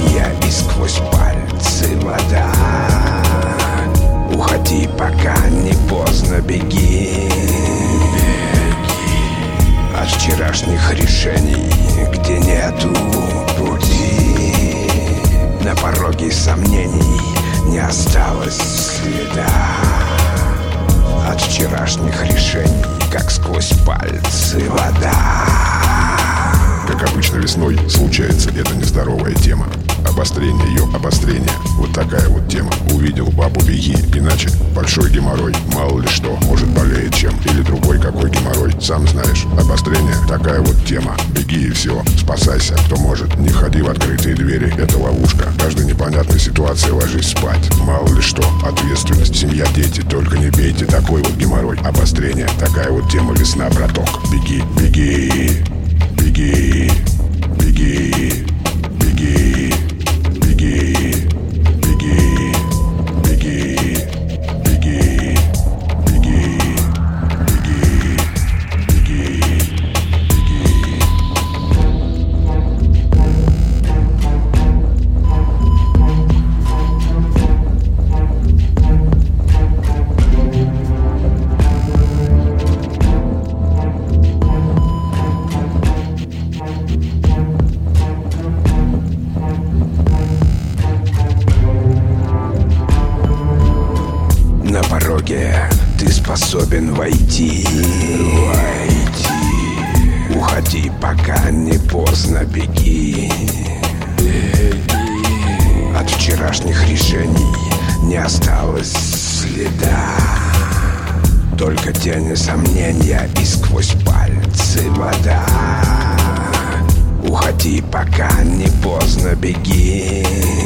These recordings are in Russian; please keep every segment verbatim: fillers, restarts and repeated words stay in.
сомнения, и сквозь пальцы вода. Уходи, пока не поздно, беги. От вчерашних решений, где нету пути. На пороге сомнений не осталось следа. От вчерашних решений, как сквозь пальцы вода. Как обычно весной случается эта нездоровая тема. Обострение ее, обострение. Вот такая вот тема. Увидел бабу, беги, иначе большой геморрой. Мало ли что, может болеет чем. Или другой какой геморрой. Сам знаешь, обострение, такая вот тема. Беги и все, спасайся, кто может. Не входи в открытые двери, это ловушка. В каждой непонятной ситуации ложись спать. Мало ли что, ответственность, семья, дети. Только не бейте, такой вот геморрой. Обострение, такая вот тема, весна, браток. Беги, беги, беги, беги, беги. Беги, беги, беги, беги, беги, беги, беги, На пороге ты способен войти. Войти. Уходи, пока не поздно, беги. Беги. От вчерашних решений не осталось следа. Только тени сомнения, и сквозь пальцы вода. Уходи, пока не поздно, беги.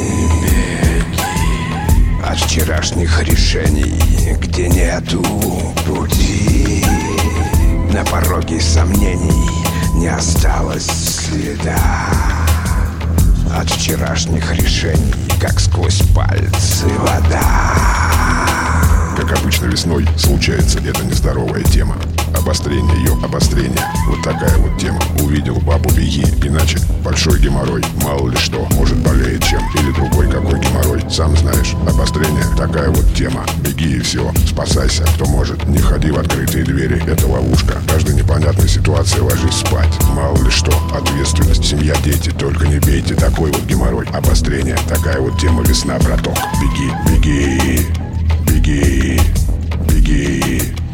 От вчерашних решений, где нету пути. На пороге сомнений не осталось следа. От вчерашних решений, как сквозь пальцы вода. Как обычно весной случается эта нездоровая тема. Обострение ее, обострение. Вот такая вот тема. Увидел бабу, беги, иначе большой геморрой. Мало ли что, может болеет чем. Или другой какой геморрой. Сам знаешь, обострение, такая вот тема. Беги и все, спасайся, кто может. Не входи в открытые двери, это ловушка. В каждой непонятной ситуации ложись спать. Мало ли что, ответственность, семья, дети. Только не бейте, такой вот геморрой. Обострение, такая вот тема, весна, браток. Беги, беги, беги, беги.